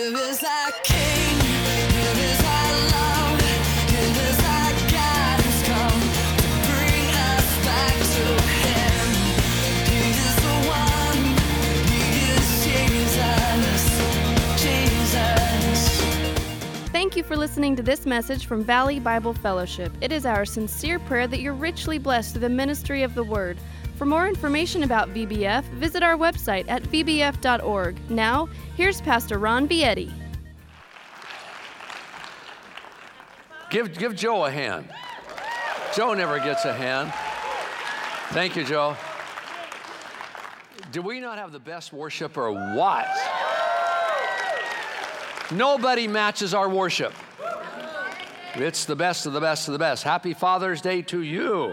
Here is our King, here is our love, here is our God who's come to bring us back to Him. He is the one, He is Jesus. Thank you for listening to this message from Valley Bible Fellowship. It is our sincere prayer that you're richly blessed through the ministry of the Word. For more information about VBF, visit our website at vbf.org. Now, here's Pastor Ron Bietti. Give Joe a hand. Joe never gets a hand. Thank you, Joe. Do we not have the best worship or what? Nobody matches our worship. It's the best of the best of the best. Happy Father's Day to you.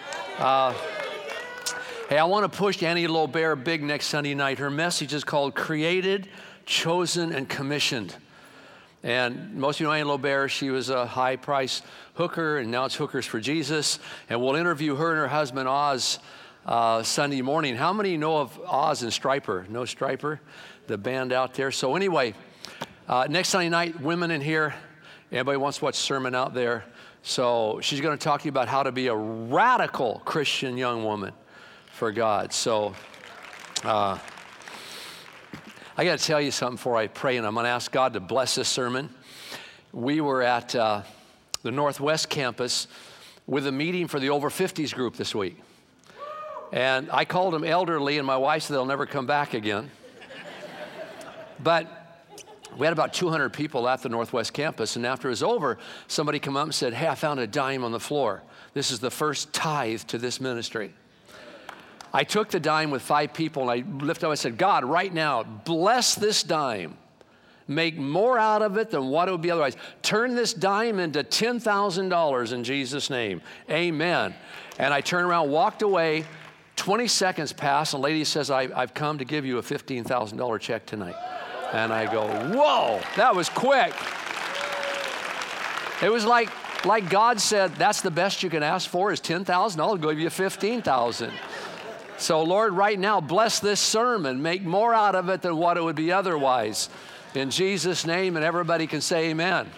Hey, I want to push Annie Lobert big next Sunday night. Her message is called Created, Chosen, and Commissioned. And most of you know Annie Lobert. She was a high-price hooker, and now it's Hookers for Jesus. And we'll interview her and her husband, Oz, Sunday morning. How many know of Oz and Stryper? No Stryper? The band out there. So anyway, next Sunday night, women in here. Anybody wants to watch a sermon out there? So she's going to talk to you about how to be a radical Christian young woman for God. So I got to tell you something before I pray, and I'm going to ask God to bless this sermon. We were at the Northwest campus with a meeting for the over 50s group this week. And I called them elderly, and my wife said they'll never come back again. But we had about 200 people at the Northwest campus, and after it was over, somebody came up and said, hey, I found a dime on the floor. This is the first tithe to this ministry. I took the dime with 5 people, and I lifted up, I said, God, right now, bless this dime. Make more out of it than what it would be otherwise. Turn this dime into $10,000 in Jesus' name. Amen. And I turned around, walked away. 20 seconds passed, and a lady says, I've come to give you a $15,000 check tonight. And I go, whoa, that was quick. It was like God said, that's the best you can ask for is $10,000. I'll give you $15,000. So Lord, right now, bless this sermon. Make more out of it than what it would be otherwise. In Jesus' name, and everybody can say amen. Amen.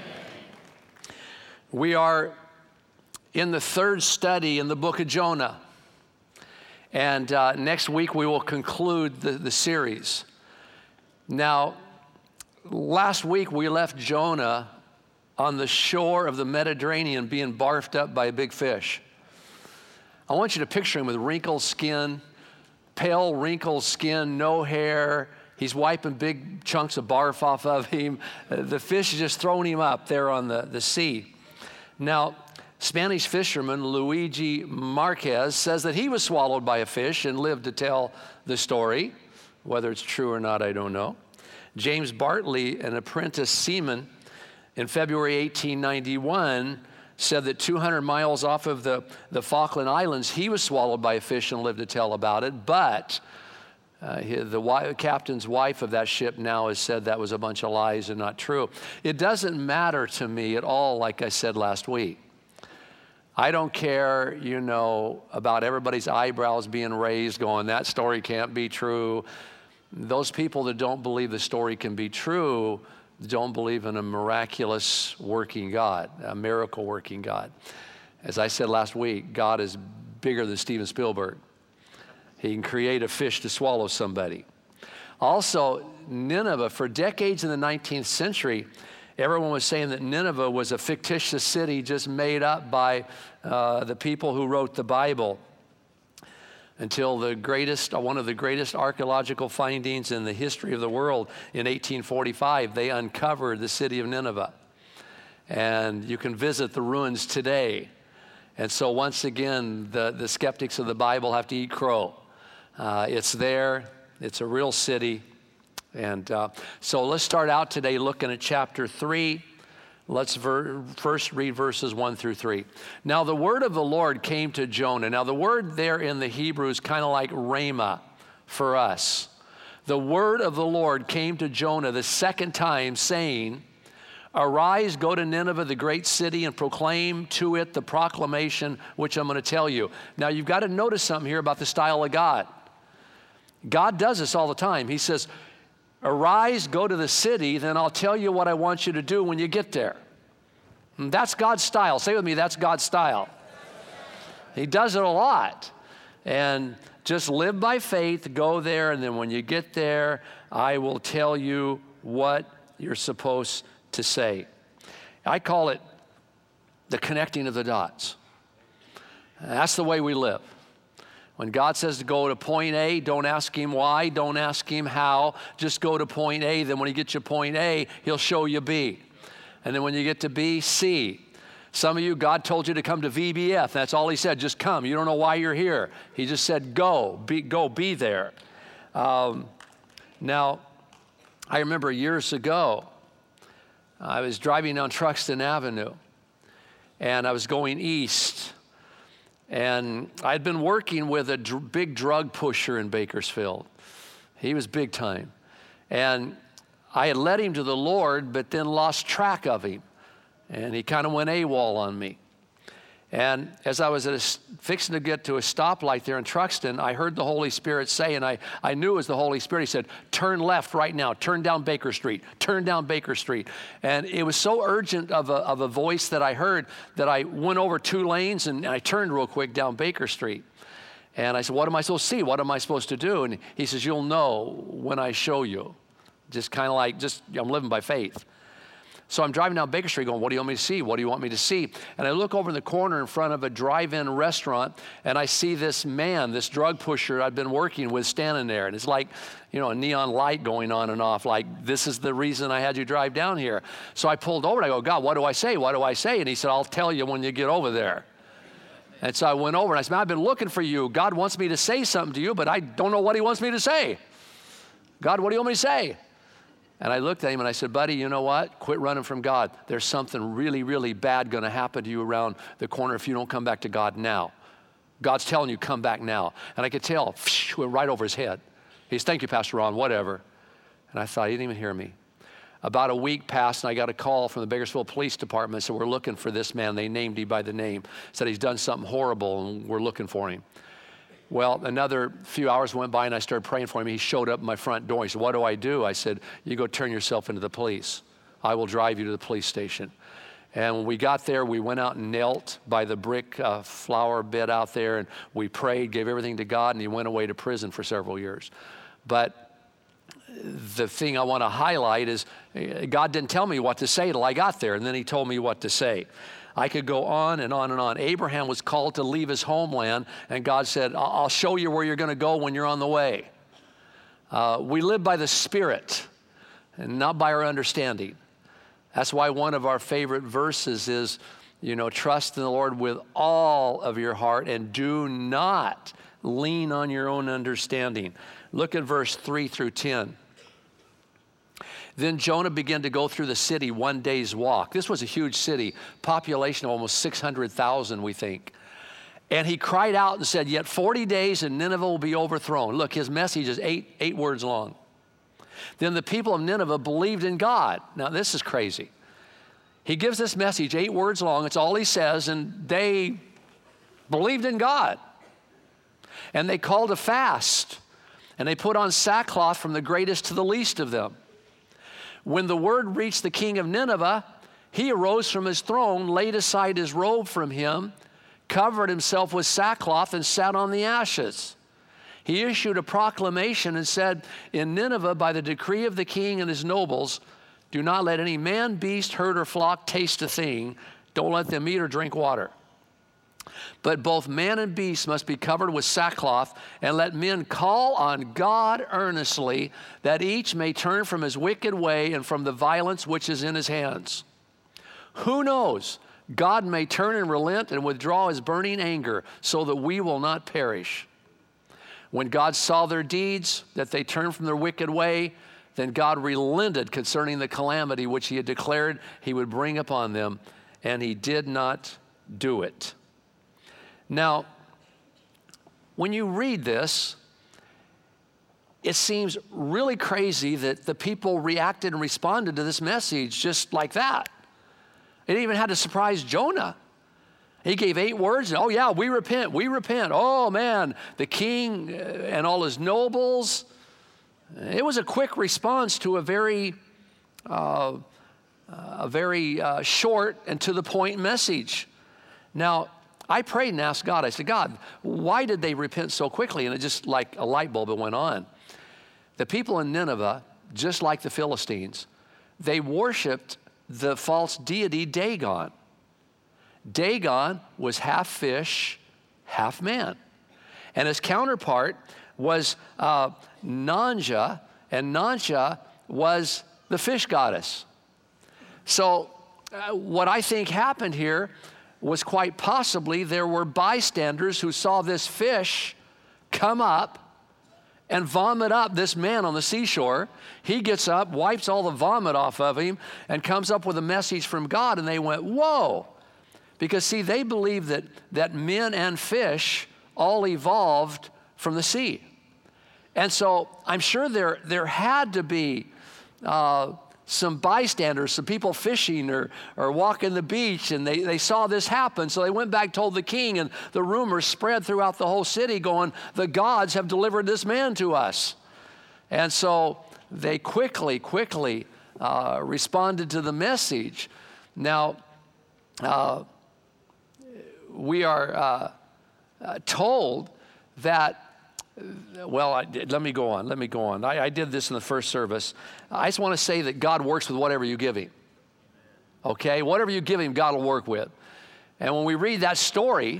We are in the third study in the book of Jonah. And next week we will conclude the series. Now, last week we left Jonah on the shore of the Mediterranean being barfed up by a big fish. I want you to picture him with wrinkled skin, pale wrinkled skin, no hair. He's wiping big chunks of barf off of him. The fish is just throwing him up there on the sea. Now, Spanish fisherman Luigi Marquez says that he was swallowed by a fish and lived to tell the story. Whether it's true or not, I don't know. James Bartley, an apprentice seaman, in February 1891, said that 200 miles off of the Falkland Islands, he was swallowed by a fish and lived to tell about it. But the captain's wife of that ship now has said that was a bunch of lies and not true. It doesn't matter to me at all, like I said last week. I don't care, about everybody's eyebrows being raised, going, that story can't be true. Those people that don't believe the story can be true don't believe in a miraculous working God, a miracle working God. As I said last week, God is bigger than Steven Spielberg. He can create a fish to swallow somebody. Also, Nineveh, for decades in the 19th century, everyone was saying that Nineveh was a fictitious city just made up by the people who wrote the Bible. Until one of the greatest archaeological findings in the history of the world in 1845, they uncovered the city of Nineveh. And you can visit the ruins today. And so once again, the skeptics of the Bible have to eat crow. It's there. It's a real city. And so let's start out today looking at chapter 3. Let's first read verses 1 through 3. Now the word of the Lord came to Jonah. Now the word there in the Hebrew is kind of like rhema for us. The word of the Lord came to Jonah the second time, saying, arise, go to Nineveh, the great city, and proclaim to it the proclamation which I'm going to tell you. Now you've got to notice something here about the style of God. God does this all the time. He says, Arise, go to the city, then I'll tell you what I want you to do when you get there. And that's God's style. Say with me, that's God's style. He does it a lot. And just live by faith, go there, and then when you get there, I will tell you what you're supposed to say. I call it the connecting of the dots. That's the way we live. When God says to go to point A, don't ask him why, don't ask him how, just go to point A. Then when he gets you point A, he'll show you B. And then when you get to B, C. Some of you, God told you to come to VBF. That's all he said, just come. You don't know why you're here. He just said, go be there. Now, I remember years ago, I was driving down Truxtun Avenue, and I was going east. And I'd been working with a big drug pusher in Bakersfield. He was big time. And I had led him to the Lord, but then lost track of him. And he kind of went AWOL on me. And as I was fixing to get to a stoplight there in Truxtun, I heard the Holy Spirit say, and I knew it was the Holy Spirit. He said, turn left right now, turn down Baker Street, turn down Baker Street. And it was so urgent of a voice that I heard that I went over 2 lanes and I turned real quick down Baker Street. And I said, what am I supposed to see? What am I supposed to do? And he says, you'll know when I show you. Just kind of like, I'm living by faith. So I'm driving down Baker Street going, what do you want me to see? What do you want me to see? And I look over in the corner in front of a drive-in restaurant, and I see this man, this drug pusher I'd been working with standing there. And it's like, a neon light going on and off, like, this is the reason I had you drive down here. So I pulled over, and I go, God, what do I say? What do I say? And he said, I'll tell you when you get over there. And so I went over, and I said, I've been looking for you. God wants me to say something to you, but I don't know what he wants me to say. God, what do you want me to say? And I looked at him and I said, buddy, you know what? Quit running from God. There's something really, really bad going to happen to you around the corner if you don't come back to God now. God's telling you, come back now. And I could tell, went right over his head. He said, thank you, Pastor Ron, whatever. And I thought, he didn't even hear me. About a week passed and I got a call from the Bakersfield Police Department. Said, we're looking for this man. They named him by the name. Said he's done something horrible and we're looking for him. Well, another few hours went by and I started praying for him. He showed up at my front door. He said, what do I do? I said, you go turn yourself into the police. I will drive you to the police station. And when we got there, we went out and knelt by the brick flower bed out there, and we prayed, gave everything to God, and he went away to prison for several years. But the thing I want to highlight is God didn't tell me what to say till I got there, and then he told me what to say. I could go on and on and on. Abraham was called to leave his homeland, and God said, I'll show you where you're going to go when you're on the way. We live by the Spirit and not by our understanding. That's why one of our favorite verses is, trust in the Lord with all of your heart and do not lean on your own understanding. Look at verse 3 through 10. Then Jonah began to go through the city 1 day's walk. This was a huge city, population of almost 600,000, we think. And he cried out and said, yet 40 days and Nineveh will be overthrown. Look, his message is eight words long. Then the people of Nineveh believed in God. Now, this is crazy. He gives this message 8 words long. It's all he says, and they believed in God. And they called a fast, and they put on sackcloth from the greatest to the least of them. When the word reached the king of Nineveh, he arose from his throne, laid aside his robe from him, covered himself with sackcloth, and sat on the ashes. He issued a proclamation and said, in Nineveh, by the decree of the king and his nobles, do not let any man, beast, herd, or flock taste a thing. Don't let them eat or drink water. But both man and beast must be covered with sackcloth, and let men call on God earnestly, that each may turn from his wicked way and from the violence which is in his hands. Who knows? God may turn and relent and withdraw his burning anger, so that we will not perish. When God saw their deeds, that they turned from their wicked way, then God relented concerning the calamity which he had declared he would bring upon them, and he did not do it. Now, when you read this, it seems really crazy that the people reacted and responded to this message just like that. It even had to surprise Jonah. He gave 8 words, and, oh yeah, we repent, we repent. Oh man, the king and all his nobles, It was a quick response to a very short and to the point message. Now, I prayed and asked God, I said, God, why did they repent so quickly? And it just like a light bulb, it went on. The people in Nineveh, just like the Philistines, they worshiped the false deity Dagon. Dagon was half fish, half man. And his counterpart was Nanja, and Nanja was the fish goddess. So what I think happened here was quite possibly there were bystanders who saw this fish come up and vomit up this man on the seashore. He gets up, wipes all the vomit off of him, and comes up with a message from God, and they went, whoa. Because see, they believed that men and fish all evolved from the sea. And so I'm sure there had to be some bystanders, some people fishing or walking the beach, and they saw this happen. So they went back, told the king, and the rumor spread throughout the whole city going, the gods have delivered this man to us. And so they quickly responded to the message. Now, we are told that, let me go on. I did this in the first service. I just want to say that God works with whatever you give him. Okay? Whatever you give him, God will work with. And when we read that story,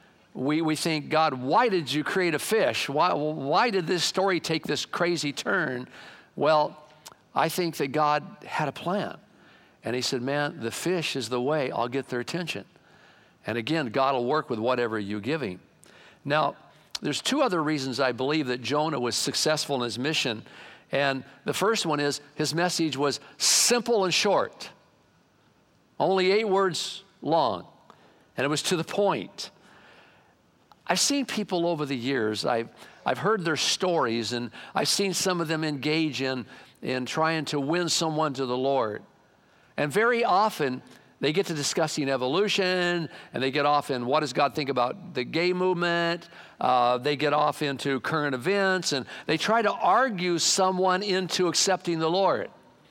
we think, God, why did you create a fish? Why did this story take this crazy turn? Well, I think that God had a plan. And he said, man, the fish is the way I'll get their attention. And again, God will work with whatever you give him. Now, there's two other reasons I believe that Jonah was successful in his mission. And the first one is his message was simple and short. Only 8 words long. And it was to the point. I've seen people over the years, I've heard their stories, and I've seen some of them engage in trying to win someone to the Lord. And very often, they get to discussing evolution, and they get off in what does God think about the gay movement. They get off into current events, and they try to argue someone into accepting the Lord.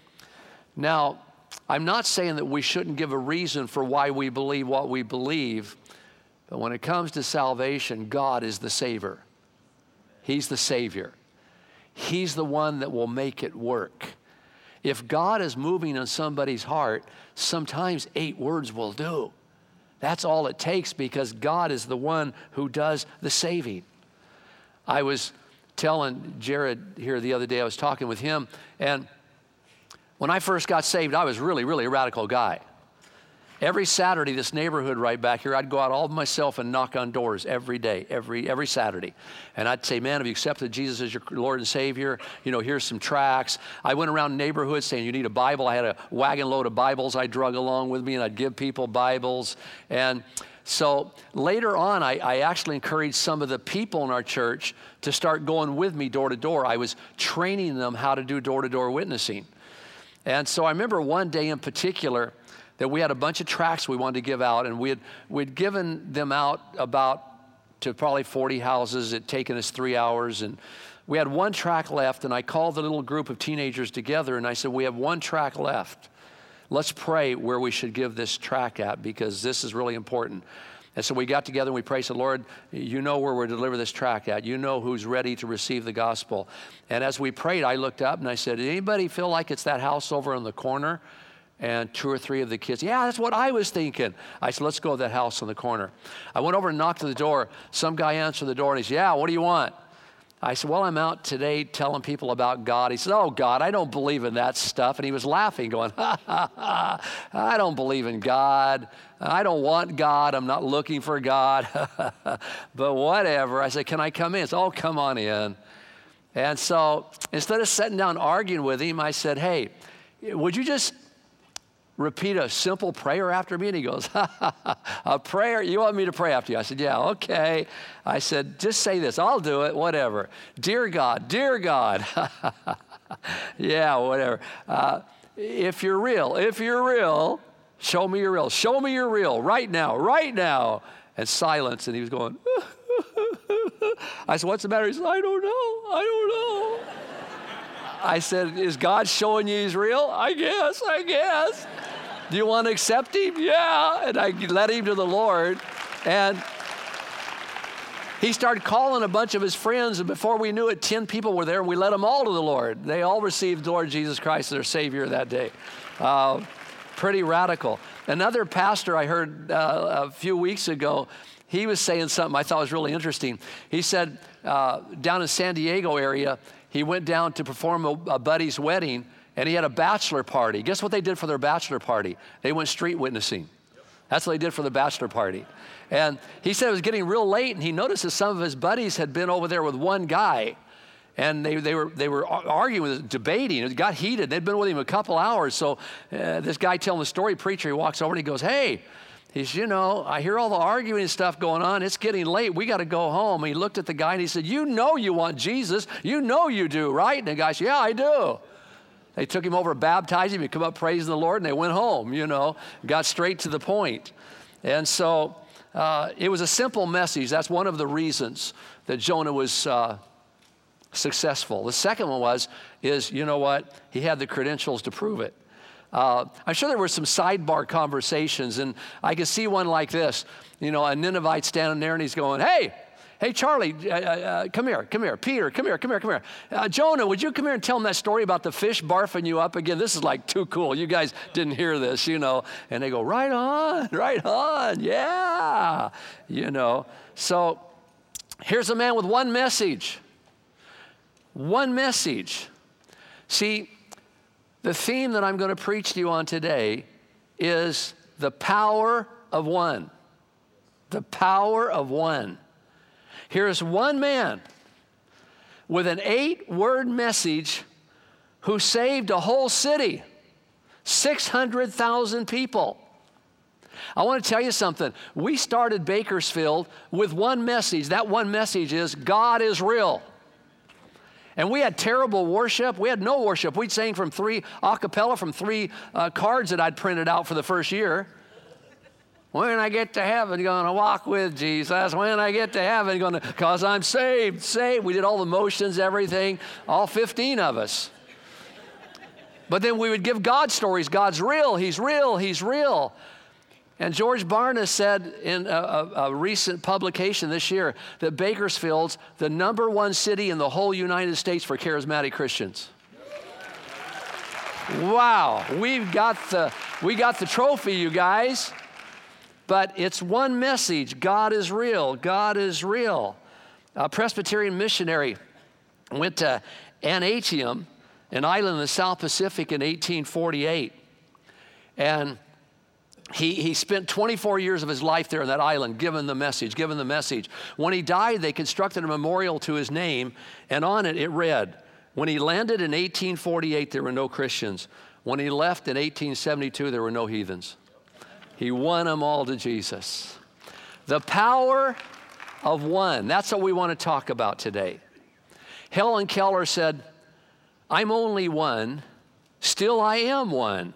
Now, I'm not saying that we shouldn't give a reason for why we believe what we believe, but when it comes to salvation, God is the Savior. He's the Savior. He's the one that will make it work. If God is moving on somebody's heart, sometimes 8 words will do. That's all it takes, because God is the one who does the saving. I was telling Jared here the other day, I was talking with him, and when I first got saved, I was really a radical guy. Every Saturday, this neighborhood right back here, I'd go out all by myself and knock on doors every day, every Saturday. And I'd say, man, have you accepted Jesus as your Lord and Savior? You know, here's some tracts. I went around neighborhoods saying, you need a Bible. I had a wagon load of Bibles I drug along with me, and I'd give people Bibles. And so later on, I actually encouraged some of the people in our church to start going with me door to door. I was training them how to do door-to-door witnessing. And so I remember one day in particular, that we had a bunch of tracts we wanted to give out, and we'd given them out about to probably 40 houses. It'd taken us 3 hours, and we had 1 tract left, and I called the little group of teenagers together, and I said, we have 1 tract left. Let's pray where we should give this tract at, because this is really important. And so we got together and we prayed, said, Lord, you know where we're to deliver this tract at. You know who's ready to receive the gospel. And as we prayed, I looked up and I said, did anybody feel like it's that house over in the corner? And 2 or 3 of the kids, yeah, that's what I was thinking. I said, let's go to that house on the corner. I went over and knocked on the door. Some guy answered the door and he said, yeah, what do you want? I said, well, I'm out today telling people about God. He said, oh, God, I don't believe in that stuff. And he was laughing, going, ha, ha, ha, I don't believe in God. I don't want God. I'm not looking for God. But whatever. I said, can I come in? He said, oh, come on in. And so instead of sitting down arguing with him, I said, hey, would you just repeat a simple prayer after me? And he goes, a prayer? You want me to pray after you? I said, yeah, okay. I said, just say this. I'll do it, whatever. Dear God, yeah, whatever. If you're real, show me you're real. Show me you're real right now. And silence. And he was going, I said, what's the matter? He said, I don't know. I said, is God showing you he's real? I guess. Do you want to accept him? Yeah. And I led him to the Lord. And he started calling a bunch of his friends, and before we knew it, 10 people were there, and we led them all to the Lord. They all received the Lord Jesus Christ as their Savior that day. Pretty radical. Another pastor I heard a few weeks ago, he was saying something I thought was really interesting. He said down in San Diego area, he went down to perform a buddy's wedding, and he had a bachelor party. Guess what they did for their bachelor party? They went street witnessing. That's what they did for the bachelor party. And he said it was getting real late, and he noticed that some of his buddies had been over there with one guy, and they were arguing, debating. It got heated. They'd been with him a couple hours. So this guy telling the story, preacher, he walks over and he goes, hey, he says, I hear all the arguing and stuff going on. It's getting late. We got to go home. And he looked at the guy and he said, you want Jesus. You know you do, right? And the guy said, yeah, I do. They took him over, baptized him, he come up praising the Lord, and they went home, got straight to the point. And so it was a simple message. That's one of the reasons that Jonah was successful. The second one is you know what? He had the credentials to prove it. I'm sure there were some sidebar conversations, and I could see one like this. A Ninevite standing there, and he's going, hey, Charlie, come here. Peter, come here. Jonah, would you come here and tell him that story about the fish barfing you up again? This is like too cool. You guys didn't hear this, And they go, right on, yeah. So here's a man with one message. One message. See, the theme that I'm going to preach to you on today is the power of one. The power of one. Here's one man with an 8-word message who saved a whole city, 600,000 people. I want to tell you something. We started Bakersfield with one message. That one message is God is real. And we had terrible worship. We had no worship. We'd sing from 3 a cappella from 3 cards that I'd printed out for the first year. When I get to heaven, going to walk with Jesus. When I get to heaven, going to, because I'm saved. We did all the motions, everything, all 15 of us. But then we would give God stories. God's real. He's real. He's real. And George Barna said in a recent publication this year that Bakersfield's the #1 city in the whole United States for charismatic Christians. Wow, we got the trophy, you guys. But it's one message. God is real. God is real. A Presbyterian missionary went to Antietam, an island in the South Pacific, in 1848. And he spent 24 years of his life there in that island, giving the message. When he died, they constructed a memorial to his name, and on it read, when he landed in 1848, there were no Christians. When he left in 1872, there were no heathens. He won them all to Jesus. The power of one. That's what we want to talk about today. Helen Keller said, I'm only one, still I am one.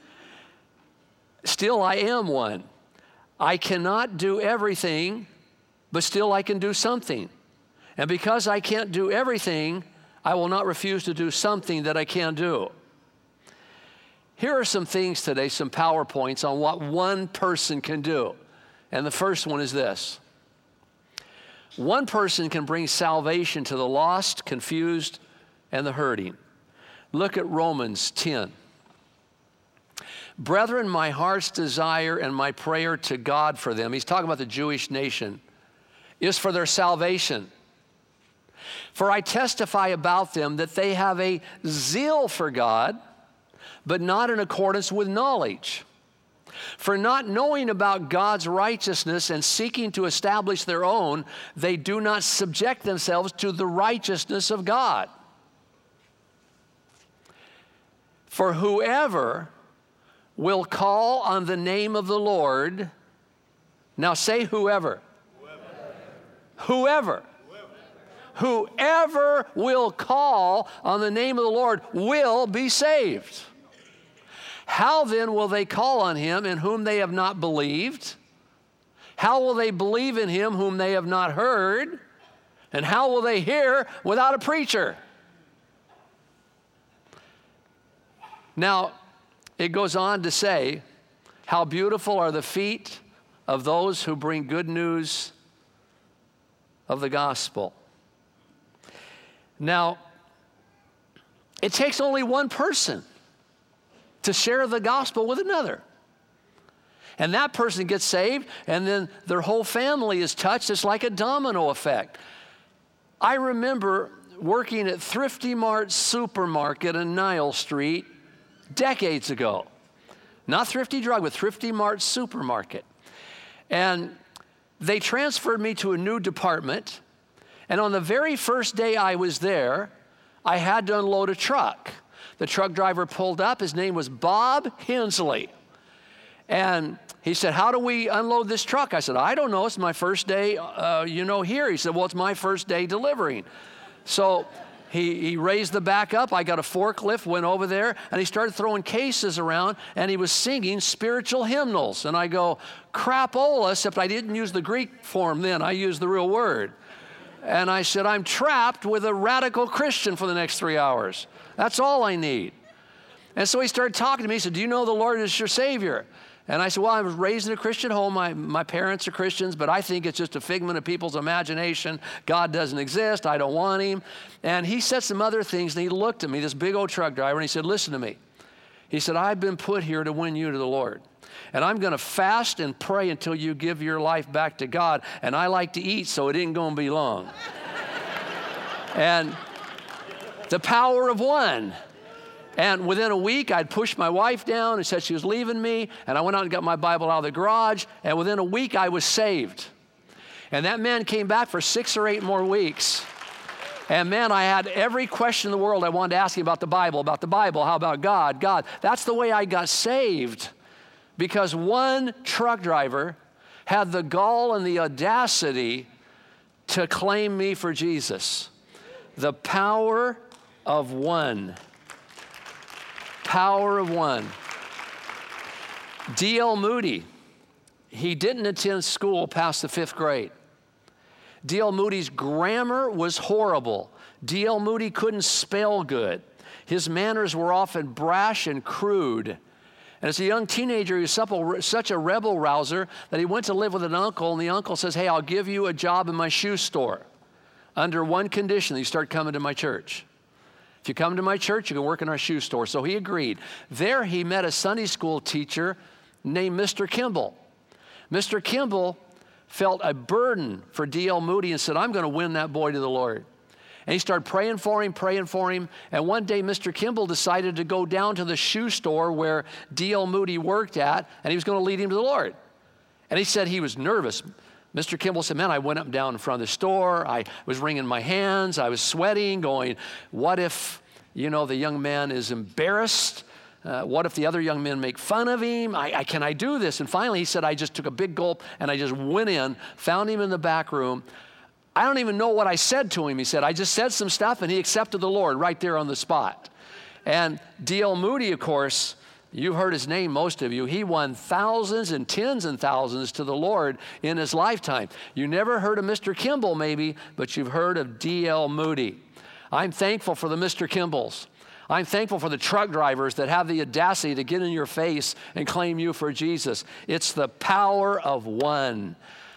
Still I am one. I cannot do everything, but still I can do something. And because I can't do everything, I will not refuse to do something that I can do. Here are some things today, some PowerPoints on what one person can do. And the first one is this. One person can bring salvation to the lost, confused, and the hurting. Look at Romans 10. Brethren, my heart's desire and my prayer to God for them, he's talking about the Jewish nation, is for their salvation. For I testify about them that they have a zeal for God, but not in accordance with knowledge. For not knowing about God's righteousness and seeking to establish their own, they do not subject themselves to the righteousness of God. For whoever will call on the name of the Lord, now say whoever. Whoever will call on the name of the Lord will be saved. How then will they call on him in whom they have not believed? How will they believe in him whom they have not heard? And how will they hear without a preacher? Now, it goes on to say, how beautiful are the feet of those who bring good news of the gospel. Now, it takes only one person to share the gospel with another. And that person gets saved, and then their whole family is touched. It's like a domino effect. I remember working at Thrifty Mart Supermarket on Nile Street decades ago. Not Thrifty Drug, but Thrifty Mart Supermarket. And they transferred me to a new department. And on the very first day I was there, I had to unload a truck. The truck driver pulled up. His name was Bob Hensley. And he said, how do we unload this truck? I said, I don't know. It's my first day, here. He said, well, it's my first day delivering. So he raised the back up. I got a forklift, went over there, and he started throwing cases around, and he was singing spiritual hymnals. And I go, crapola, except I didn't use the Greek form then. I used the real word. And I said, I'm trapped with a radical Christian for the next 3 hours. That's all I need. And so he started talking to me. He said, do you know the Lord is your Savior? And I said, well, I was raised in a Christian home. My parents are Christians, but I think it's just a figment of people's imagination. God doesn't exist. I don't want him. And he said some other things, and he looked at me, this big old truck driver, and he said, listen to me. He said, I've been put here to win you to the Lord. And I'm going to fast and pray until you give your life back to God. And I like to eat, so it ain't going to be long. And the power of one. And within a week, I'd pushed my wife down and said she was leaving me. And I went out and got my Bible out of the garage. And within a week, I was saved. And that man came back for 6 or 8 more weeks. And man, I had every question in the world I wanted to ask him about the Bible, how about God, God. That's the way I got saved. Because one truck driver had the gall and the audacity to claim me for Jesus. The power of one. Power of one. D.L. Moody, he didn't attend school past the 5th grade. D.L. Moody's grammar was horrible. D.L. Moody couldn't spell good. His manners were often brash and crude. And as a young teenager, he was such a rebel rouser that he went to live with an uncle, and the uncle says, hey, I'll give you a job in my shoe store under one condition, that you start coming to my church. If you come to my church, you can work in our shoe store. So he agreed. There he met a Sunday school teacher named Mr. Kimball. Mr. Kimball felt a burden for D.L. Moody and said, I'm going to win that boy to the Lord. And he started praying for him. And one day, Mr. Kimball decided to go down to the shoe store where D.L. Moody worked at, and he was going to lead him to the Lord. And he said he was nervous. Mr. Kimball said, man, I went up and down in front of the store. I was wringing my hands. I was sweating, going, what if, the young man is embarrassed? What if the other young men make fun of him? Can I do this? And finally, he said, I just took a big gulp, and I just went in, found him in the back room. I don't even know what I said to him. He said, I just said some stuff, and he accepted the Lord right there on the spot. And D.L. Moody, of course, you've heard his name, most of you. He won thousands and tens and thousands to the Lord in his lifetime. You never heard of Mr. Kimball, maybe, but you've heard of D.L. Moody. I'm thankful for the Mr. Kimballs. I'm thankful for the truck drivers that have the audacity to get in your face and claim you for Jesus. It's the power of one.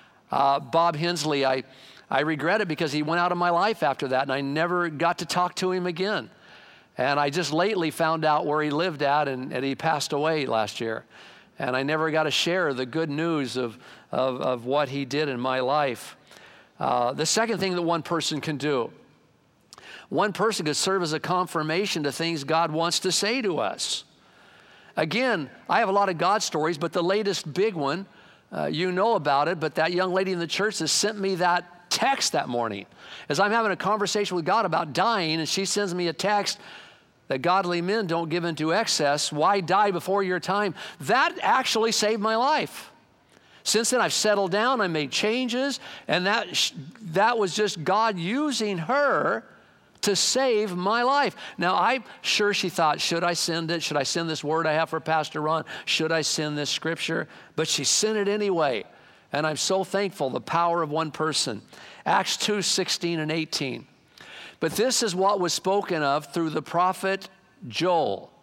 Bob Hensley, I regret it because he went out of my life after that, and I never got to talk to him again. And I just lately found out where he lived at, and he passed away last year. And I never got to share the good news of what he did in my life. The second thing that one person can do, one person could serve as a confirmation to things God wants to say to us. Again, I have a lot of God stories, but the latest big one, you know about it, but that young lady in the church that sent me that text that morning. As I'm having a conversation with God about dying, and she sends me a text that godly men don't give into excess. Why die before your time? That actually saved my life. Since then, I've settled down, I made changes, and that was just God using her to save my life. Now, I'm sure she thought, should I send it? Should I send this word I have for Pastor Ron? Should I send this scripture? But she sent it anyway. And I'm so thankful, the power of one person. Acts 2:16 and 18. But this is what was spoken of through the prophet Joel.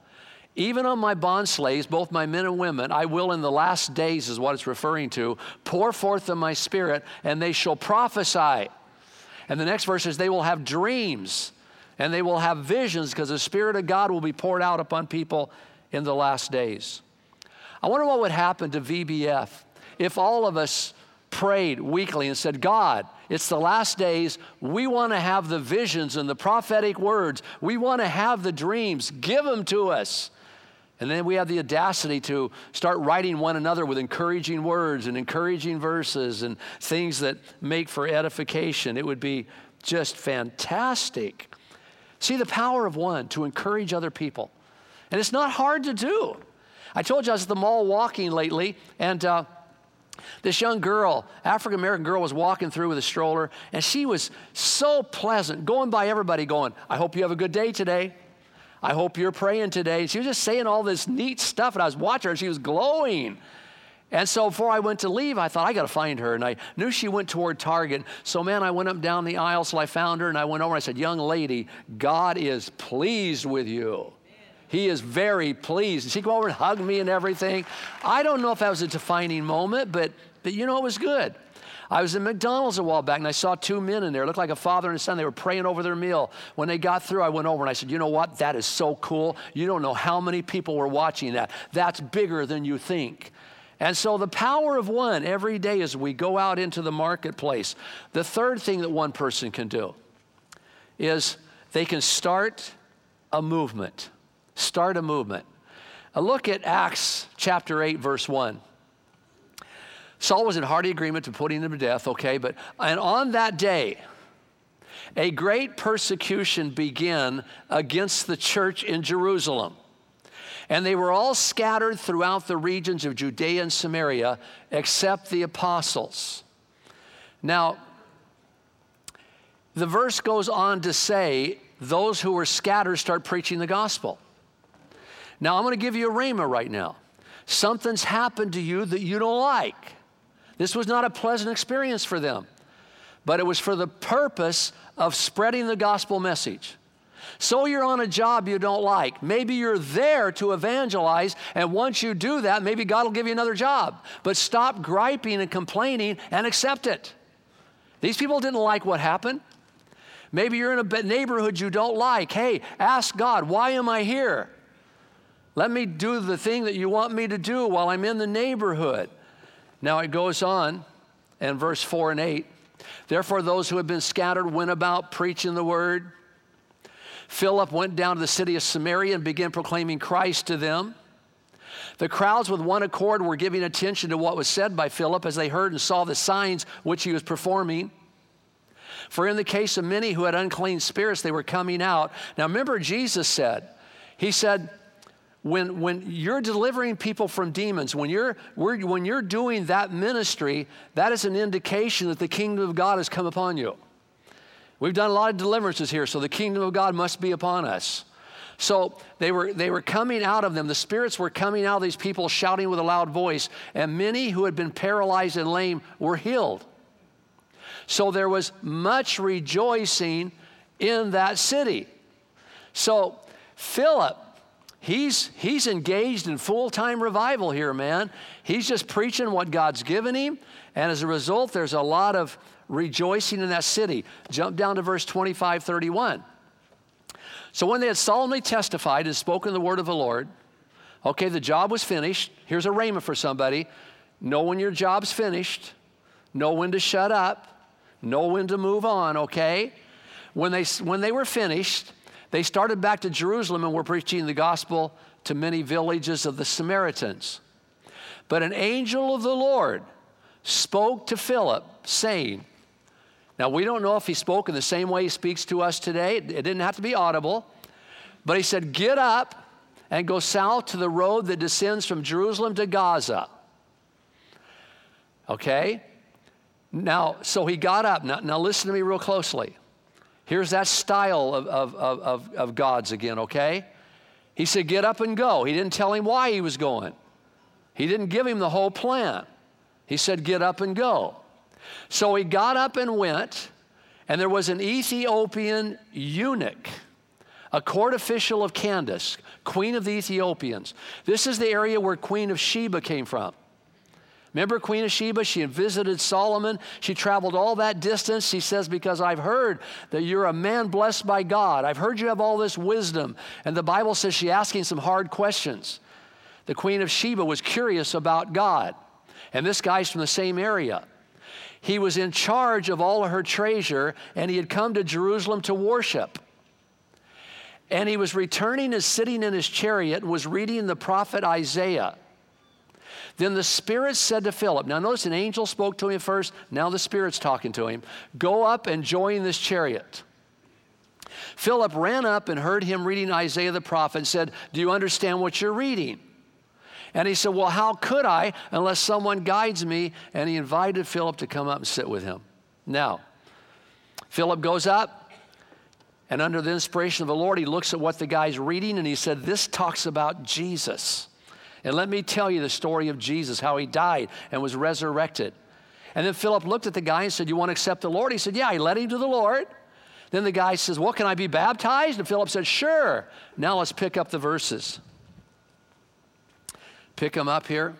Even on my bond slaves, both my men and women, I will in the last days, is what it's referring to, pour forth of my Spirit, and they shall prophesy. And the next verse says, they will have dreams, and they will have visions, because the Spirit of God will be poured out upon people in the last days. I wonder what would happen to VBF if all of us prayed weekly and said, God, it's the last days. We want to have the visions and the prophetic words. We want to have the dreams. Give them to us. And then we have the audacity to start writing one another with encouraging words and encouraging verses and things that make for edification. It would be just fantastic. See the power of one to encourage other people. And it's not hard to do. I told you I was at the mall walking lately, and this young girl, African-American girl, was walking through with a stroller, and she was so pleasant, going by everybody going, I hope you have a good day today. I hope you're praying today. She was just saying all this neat stuff, and I was watching her, and she was glowing. And so before I went to leave, I thought, I got to find her. And I knew she went toward Target. So, man, I went up down the aisle, so I found her, and I went over, and I said, young lady, God is pleased with you. He is very pleased. And she came over and hugged me and everything. I don't know if that was a defining moment, but you know, it was good. I was in McDonald's a while back, and I saw two men in there. It looked like a father and a son. They were praying over their meal. When they got through, I went over, and I said, you know what? That is so cool. You don't know how many people were watching that. That's bigger than you think. And so the power of one every day as we go out into the marketplace. The third thing that one person can do is they can start a movement. Start a movement. Look at Acts chapter 8, verse 1. Saul was in hearty agreement to putting him to death, okay, and on that day, a great persecution began against the church in Jerusalem. And they were all scattered throughout the regions of Judea and Samaria, except the apostles. Now, the verse goes on to say, those who were scattered start preaching the gospel. Now, I'm going to give you a rhema right now. Something's happened to you that you don't like. This was not a pleasant experience for them, but it was for the purpose of spreading the gospel message. So you're on a job you don't like. Maybe you're there to evangelize, and once you do that, maybe God will give you another job. But stop griping and complaining and accept it. These people didn't like what happened. Maybe you're in a neighborhood you don't like. Hey, ask God, why am I here? Let me do the thing that you want me to do while I'm in the neighborhood. Now it goes on in verse 4 and 8. Therefore, those who had been scattered went about preaching the word. Philip went down to the city of Samaria and began proclaiming Christ to them. The crowds with one accord were giving attention to what was said by Philip as they heard and saw the signs which he was performing. For in the case of many who had unclean spirits, they were coming out. Now remember, Jesus said, he said, when you're delivering people from demons, when you're doing that ministry, that is an indication that the kingdom of God has come upon you. We've done a lot of deliverances here, so the kingdom of God must be upon us. So they were coming out of them. The spirits were coming out of these people, shouting with a loud voice, and many who had been paralyzed and lame were healed. So there was much rejoicing in that city. So Philip, he's engaged in full-time revival here, man. He's just preaching what God's given him, and as a result, there's a lot of rejoicing in that city. Jump down to verse 25, 31. So when they had solemnly testified and spoken the word of the Lord, okay, the job was finished. Here's a rhema for somebody. Know when your job's finished. Know when to shut up. Know when to move on, okay? When they were finished, they started back to Jerusalem and were preaching the gospel to many villages of the Samaritans. But an angel of the Lord spoke to Philip, saying, now we don't know if he spoke in the same way he speaks to us today. It didn't have to be audible. But he said, get up and go south to the road that descends from Jerusalem to Gaza. Okay? Now, so he got up. Now listen to me real closely. Here's that style of God's again, okay? He said, get up and go. He didn't tell him why he was going. He didn't give him the whole plan. He said, get up and go. So he got up and went, and there was an Ethiopian eunuch, a court official of Candace, queen of the Ethiopians. This is the area where Queen of Sheba came from. Remember Queen of Sheba? She had visited Solomon. She traveled all that distance. She says, because I've heard that you're a man blessed by God. I've heard you have all this wisdom. And the Bible says she's asking some hard questions. The Queen of Sheba was curious about God. And this guy's from the same area. He was in charge of all of her treasure, and he had come to Jerusalem to worship. And he was returning and sitting in his chariot and was reading the prophet Isaiah. Then the Spirit said to Philip, now notice an angel spoke to him first, now the Spirit's talking to him, go up and join this chariot. Philip ran up and heard him reading Isaiah the prophet and said, do you understand what you're reading? And he said, well, how could I unless someone guides me? And he invited Philip to come up and sit with him. Now, Philip goes up, and under the inspiration of the Lord, he looks at what the guy's reading, and he said, this talks about Jesus. And let me tell you the story of Jesus, how he died and was resurrected. And then Philip looked at the guy and said, you want to accept the Lord? He said, yeah. He led him to the Lord. Then the guy says, well, can I be baptized? And Philip said, sure. Now let's pick up the verses. Pick them up here.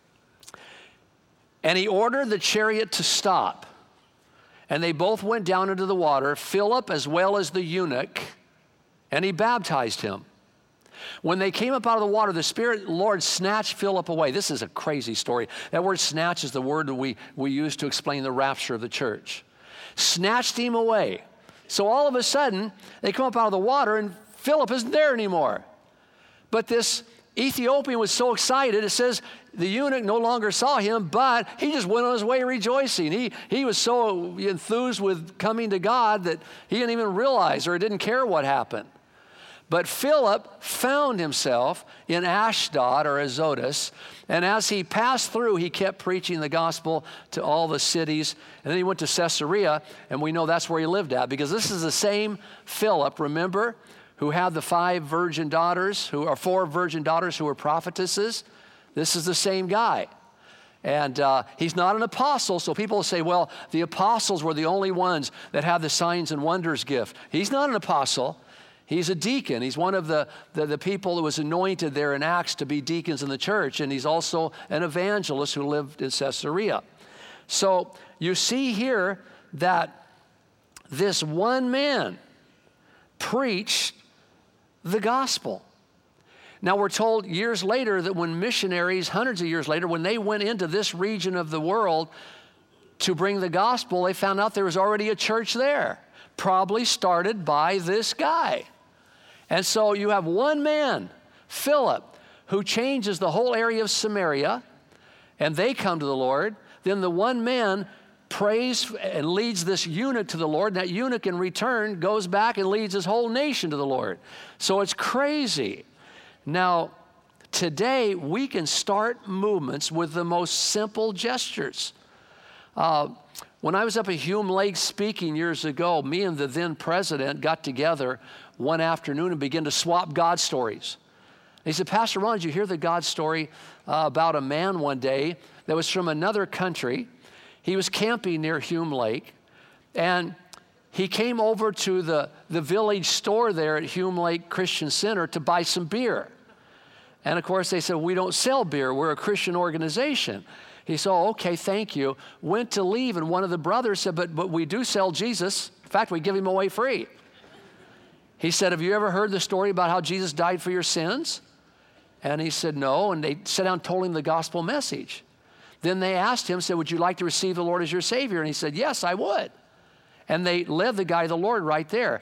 And he ordered the chariot to stop. And they both went down into the water, Philip as well as the eunuch, and he baptized him. When they came up out of the water, the Spirit, Lord, snatched Philip away. This is a crazy story. That word snatch is the word that we use to explain the rapture of the church. Snatched him away. So all of a sudden, they come up out of the water, and Philip isn't there anymore. But this Ethiopian was so excited, it says the eunuch no longer saw him, but he just went on his way rejoicing. He was so enthused with coming to God that he didn't even realize or didn't care what happened. But Philip found himself in Ashdod or Azotus, and as he passed through, he kept preaching the gospel to all the cities. And then he went to Caesarea, and we know that's where he lived at, because this is the same Philip, remember, who had the 4 virgin daughters who were prophetesses. This is the same guy. And he's not an apostle, so people say, well, the apostles were the only ones that had the signs and wonders gift. He's not an apostle. He's a deacon. He's one of the people that was anointed there in Acts to be deacons in the church, and he's also an evangelist who lived in Caesarea. So you see here that this one man preached the gospel. Now we're told years later that when missionaries, hundreds of years later, when they went into this region of the world to bring the gospel, they found out there was already a church there, probably started by this guy. And so you have one man, Philip, who changes the whole area of Samaria, and they come to the Lord. Then the one man prays and leads this eunuch to the Lord, and that eunuch in return goes back and leads his whole nation to the Lord. So it's crazy. Now, today we can start movements with the most simple gestures. When I was up at Hume Lake speaking years ago, me and the then president got together one afternoon and began to swap God stories. He said, Pastor Ron, did you hear the God story about a man one day that was from another country? He was camping near Hume Lake, and he came over to the village store there at Hume Lake Christian Center to buy some beer. And of course, they said, we don't sell beer. We're a Christian organization. He said, oh, okay, thank you. Went to leave, and one of the brothers said, but we do sell Jesus. In fact, we give him away free. He said, have you ever heard the story about how Jesus died for your sins? And he said, no. And they sat down and told him the gospel message. Then they asked him, said, would you like to receive the Lord as your Savior? And he said, yes, I would. And they led the guy to the Lord right there.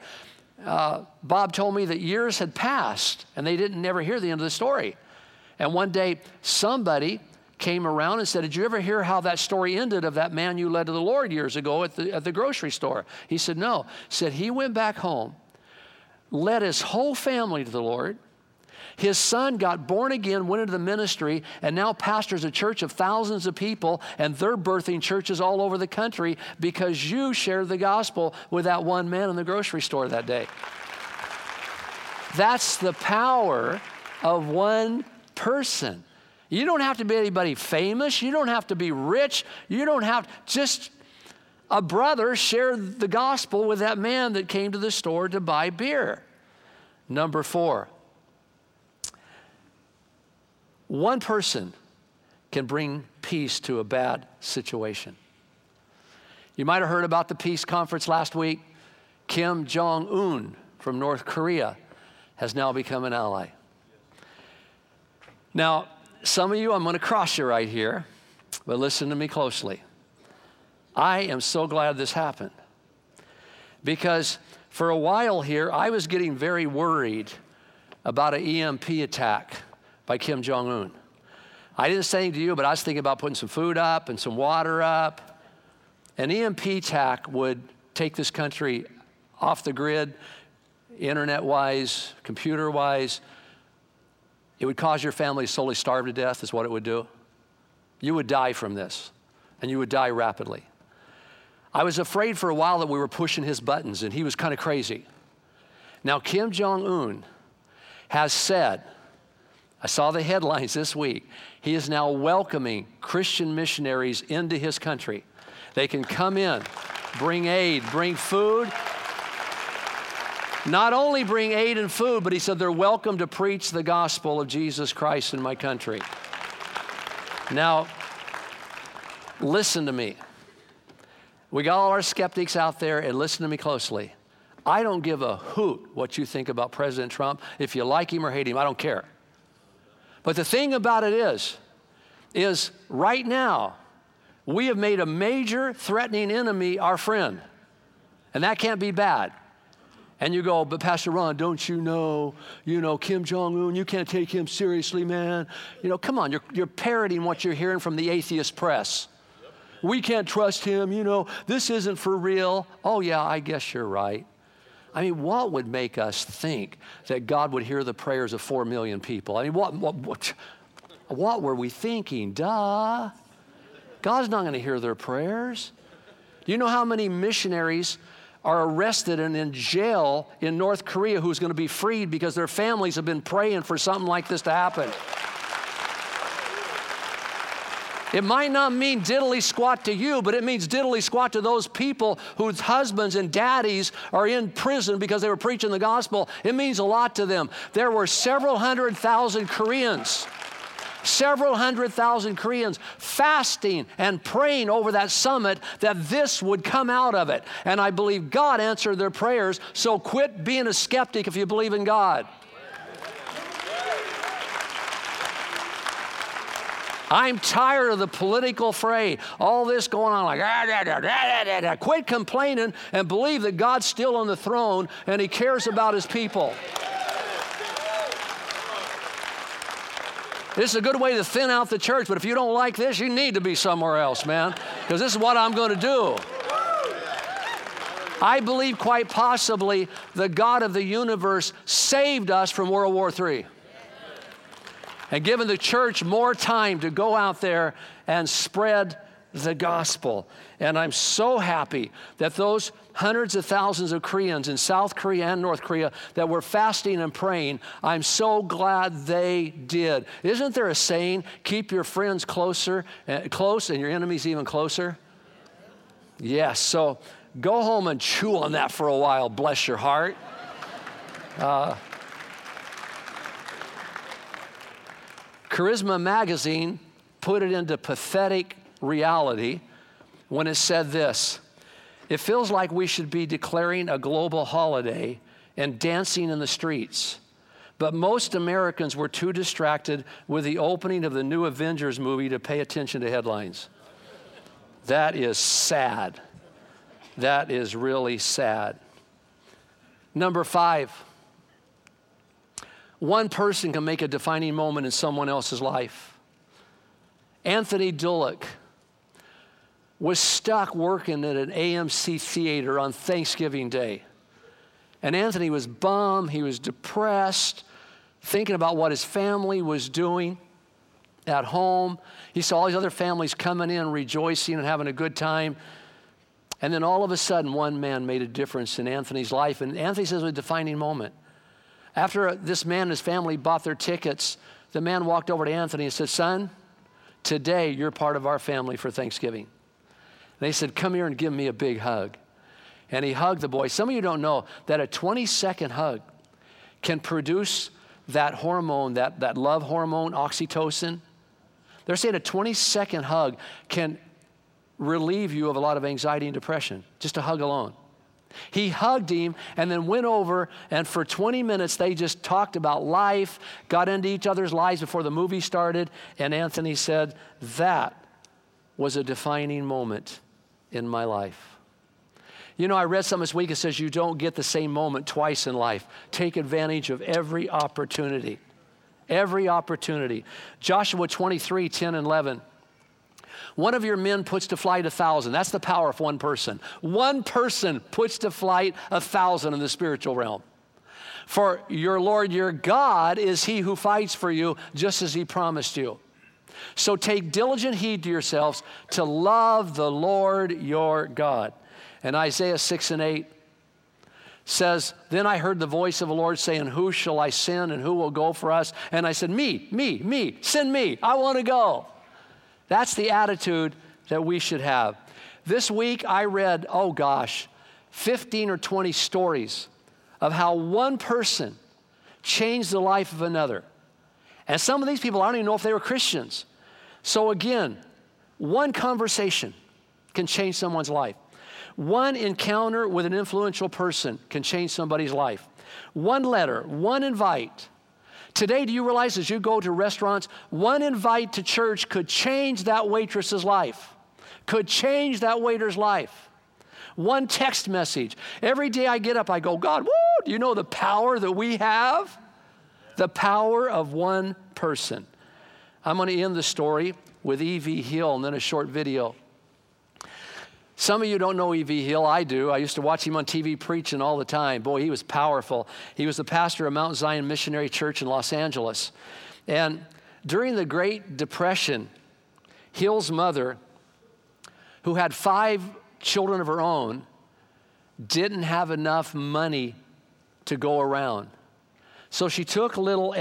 Bob told me that years had passed, and they didn't never hear the end of the story. And one day, somebody came around and said, did you ever hear how that story ended of that man you led to the Lord years ago at the grocery store? He said, no. Said he went back home, led his whole family to the Lord. His son got born again, went into the ministry, and now pastors a church of thousands of people, and they're birthing churches all over the country because you shared the gospel with that one man in the grocery store that day. That's the power of one person. You don't have to be anybody famous. You don't have to be rich. You don't have, just a brother shared the gospel with that man that came to the store to buy beer. Number 4, one person can bring peace to a bad situation. You might have heard about the peace conference last week. Kim Jong-un from North Korea has now become an ally. Now, some of you, I'm going to cross you right here, but listen to me closely. I am so glad this happened, because for a while here, I was getting very worried about an EMP attack by Kim Jong-un. I didn't say anything to you, but I was thinking about putting some food up and some water up. An EMP attack would take this country off the grid, internet-wise, computer-wise. It would cause your family to slowly starve to death, is what it would do. You would die from this, and you would die rapidly. I was afraid for a while that we were pushing his buttons, and he was kind of crazy. Now, Kim Jong-un has said, I saw the headlines this week, he is now welcoming Christian missionaries into his country. They can come in, bring aid, bring food. Not only bring aid and food, but he said they're welcome to preach the gospel of Jesus Christ in my country. Now, listen to me. We got all our skeptics out there, and listen to me closely. I don't give a hoot what you think about President Trump. If you like him or hate him, I don't care. But the thing about it is right now, we have made a major threatening enemy our friend. And that can't be bad. And you go, but Pastor Ron, don't you know, Kim Jong-un, you can't take him seriously, man. Come on, you're parroting what you're hearing from the atheist press. We can't trust him, this isn't for real. Oh yeah, I guess you're right. I mean, what would make us think that God would hear the prayers of 4 million people? I mean, what were we thinking? Duh. God's not going to hear their prayers. Do you know how many missionaries are arrested and in jail in North Korea who's going to be freed because their families have been praying for something like this to happen? It might not mean diddly squat to you, but it means diddly squat to those people whose husbands and daddies are in prison because they were preaching the gospel. It means a lot to them. There were several hundred thousand Koreans fasting and praying over that summit that this would come out of it. And I believe God answered their prayers, so quit being a skeptic if you believe in God. I'm tired of the political fray, all this going on like, quit complaining and believe that God's still on the throne and He cares about His people. This is a good way to thin out the church, but if you don't like this, you need to be somewhere else, man, because this is what I'm going to do. I believe quite possibly the God of the universe saved us from World War III and given the church more time to go out there and spread the gospel. And I'm so happy that those hundreds of thousands of Koreans in South Korea and North Korea that were fasting and praying, I'm so glad they did. Isn't there a saying, keep your friends close and your enemies even closer? Yes, so go home and chew on that for a while, bless your heart. Charisma Magazine put it into pathetic reality when it said this: it feels like we should be declaring a global holiday and dancing in the streets, but most Americans were too distracted with the opening of the new Avengers movie to pay attention to headlines. That is sad. That is really sad. Number 5. One person can make a defining moment in someone else's life. Anthony Dullock was stuck working at an AMC theater on Thanksgiving Day. And Anthony was bummed, he was depressed, thinking about what his family was doing at home. He saw all these other families coming in, rejoicing and having a good time. And then all of a sudden, one man made a difference in Anthony's life. And Anthony says it was a defining moment. After this man and his family bought their tickets, the man walked over to Anthony and said, "Son, today you're part of our family for Thanksgiving." And they said, "Come here and give me a big hug." And he hugged the boy. Some of you don't know that a 20-second hug can produce that hormone, that love hormone, oxytocin. They're saying a 20-second hug can relieve you of a lot of anxiety and depression, just a hug alone. He hugged him and then went over, and for 20 minutes they just talked about life, got into each other's lives before the movie started, and Anthony said, that was a defining moment in my life. You know, I read something this week that says you don't get the same moment twice in life. Take advantage of every opportunity. Every opportunity. Joshua 23, 10 and 11. One of your men puts to flight 1,000. That's the power of one person. One person puts to flight 1,000 in the spiritual realm. For your Lord, your God, is he who fights for you, just as he promised you. So take diligent heed to yourselves to love the Lord your God. And Isaiah 6 and 8 says, then I heard the voice of the Lord saying, who shall I send and who will go for us? And I said, me, send me. I want to go. That's the attitude that we should have. This week I read, 15 or 20 stories of how one person changed the life of another. And some of these people, I don't even know if they were Christians. So again, one conversation can change someone's life. One encounter with an influential person can change somebody's life. One letter, one invite. Today, do you realize as you go to restaurants, one invite to church could change that waitress's life, could change that waiter's life. One text message. Every day I get up, I go, God, woo, do you know the power that we have? The power of one person. I'm going to end the story with E.V. Hill and then a short video. Some of you don't know E.V. Hill. I do. I used to watch him on TV preaching all the time. Boy, he was powerful. He was the pastor of Mount Zion Missionary Church in Los Angeles. And during the Great Depression, Hill's mother, who had 5 children of her own, didn't have enough money to go around. So she took little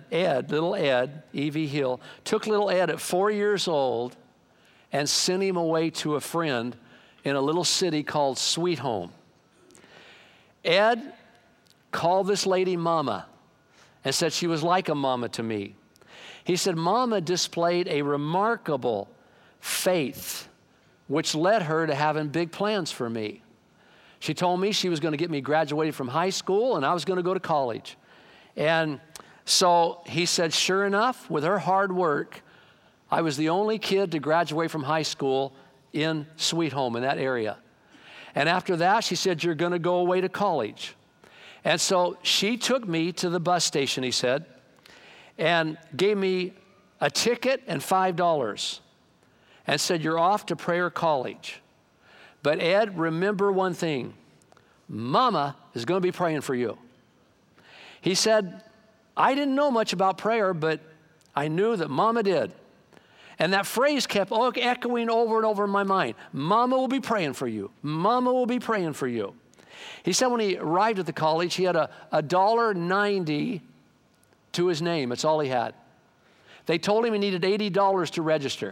Ed, E.V. Hill, took little Ed at 4 years old and sent him away to a friend in a little city called Sweet Home. Ed called this lady Mama and said she was like a mama to me. He said, Mama displayed a remarkable faith, which led her to having big plans for me. She told me she was going to get me graduated from high school and I was going to go to college. And so he said, sure enough, with her hard work, I was the only kid to graduate from high school in Sweet Home in that area. And after that, she said, you're going to go away to college. And so she took me to the bus station, he said, and gave me a ticket and $5 and said, you're off to prayer college. But Ed, remember one thing, Mama is going to be praying for you. He said, I didn't know much about prayer, but I knew that Mama did. And that phrase kept echoing over and over in my mind. Mama will be praying for you. Mama will be praying for you. He said when he arrived at the college, he had a $1.90 to his name. That's all he had. They told him he needed $80 to register.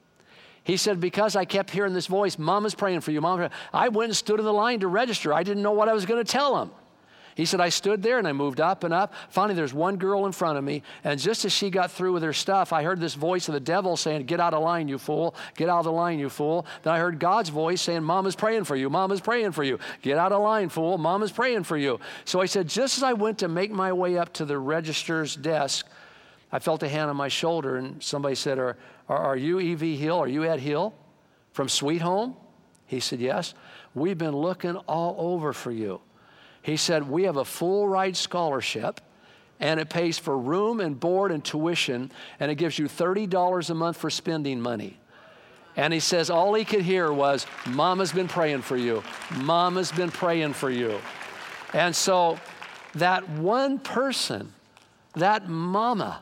He said, because I kept hearing this voice, Mama's praying for you, Mama. I went and stood in the line to register. I didn't know what I was going to tell him. He said, I stood there and I moved up and up. Finally, there's one girl in front of me. And just as she got through with her stuff, I heard this voice of the devil saying, get out of line, you fool. Get out of the line, you fool. Then I heard God's voice saying, Mama's praying for you. Mama's praying for you. Get out of line, fool. Mama's praying for you. So I said, just as I went to make my way up to the registrar's desk, I felt a hand on my shoulder and somebody said, are you E.V. Hill? Are you Ed Hill from Sweet Home? He said, yes. We've been looking all over for you. He said, we have a full ride scholarship and it pays for room and board and tuition and it gives you $30 a month for spending money. And he says all he could hear was, Mama's been praying for you. Mama's been praying for you. And so that one person, that Mama,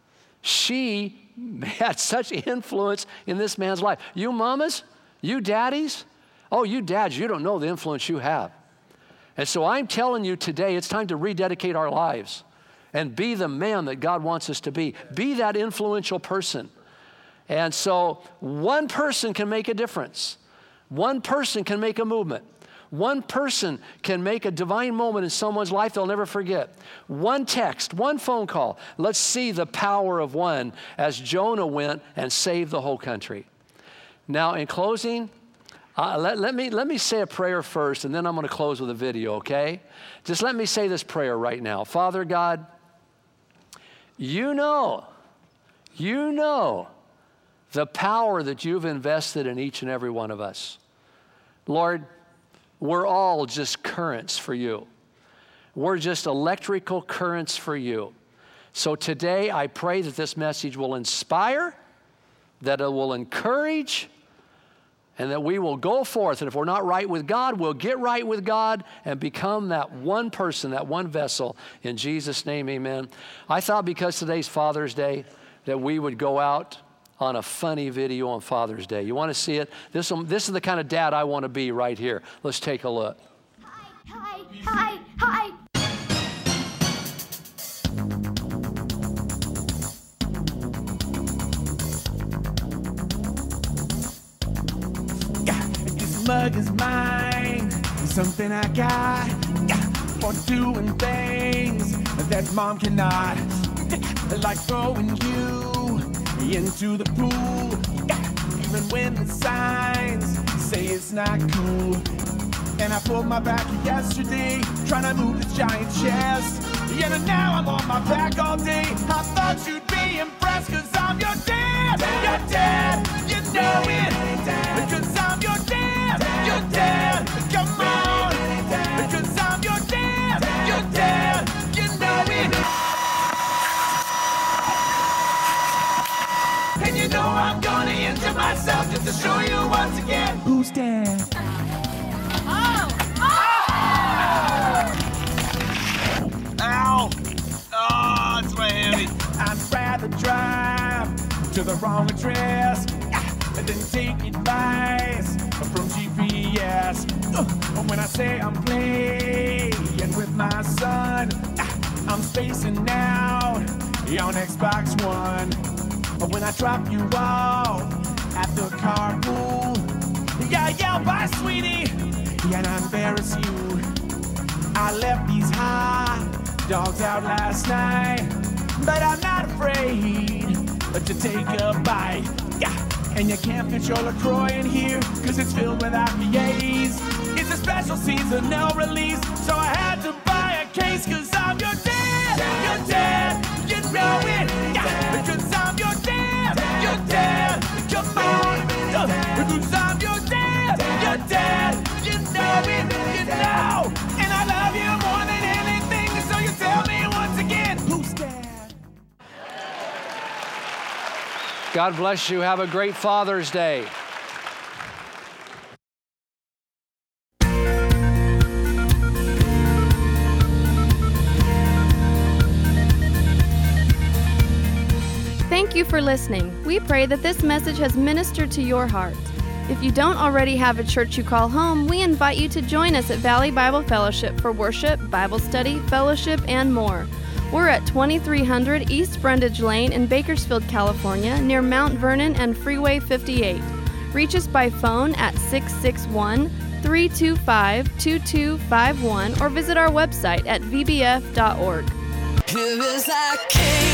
she had such influence in this man's life. You mamas, you daddies, you dads, you don't know the influence you have. And so I'm telling you today, it's time to rededicate our lives and be the man that God wants us to be. Be that influential person. And so one person can make a difference. One person can make a movement. One person can make a divine moment in someone's life they'll never forget. One text, one phone call. Let's see the power of one as Jonah went and saved the whole country. Now, in closing, let me say a prayer first, and then I'm going to close with a video, okay? Just let me say this prayer right now. Father God, you know the power that you've invested in each and every one of us. Lord, we're all just currents for you. We're just electrical currents for you. So today I pray that this message will inspire, that it will encourage, and that we will go forth. And if we're not right with God, we'll get right with God and become that one person, that one vessel. In Jesus' name, amen. I thought because today's Father's Day that we would go out on a funny video on Father's Day. You want to see it? This is the kind of dad I want to be right here. Let's take a look. Hi. This mug is mine, something I got for doing things that mom cannot, like throwing you into the pool, even when the signs say it's not cool. And I pulled my back yesterday, trying to move this giant chest. Yeah, and now I'm on my back all day. I thought you'd be impressed, cause I'm your dad. Your dad, you know it. Because I'm your dad. Your dad, come on. Because I'm your dad. Your dad, you know it. And you know I'm gonna injure myself just to show you once again who's dad. Ow! Oh, it's my heavy. I'd rather drive to the wrong address than take advice from GPS. When I say I'm playing with my son, I'm spacing out on Xbox One. When I drop you off at the carpool, yeah, I yell, bye, sweetie, and I embarrass you. I left these hot dogs out last night, but I'm not afraid to take a bite. Yeah, and you can't fit your LaCroix in here, cause it's filled with IPAs. It's a special seasonal release, so I had to buy a case, cause I'm your dad. Your dad, you know it. Yeah, because I'm your dad. Your dad, come on. Because I'm your dad. Your dad, you know it. You know. And I love you more than anything, so you tell me once again, who's dad? God bless you. Have a great Father's Day. Thank you for listening. We pray that this message has ministered to your heart. If you don't already have a church you call home, we invite you to join us at Valley Bible Fellowship for worship, Bible study, fellowship, and more. We're at 2300 East Brundage Lane in Bakersfield, California, near Mount Vernon and Freeway 58. Reach us by phone at 661-325-2251 or visit our website at vbf.org. Here is our King.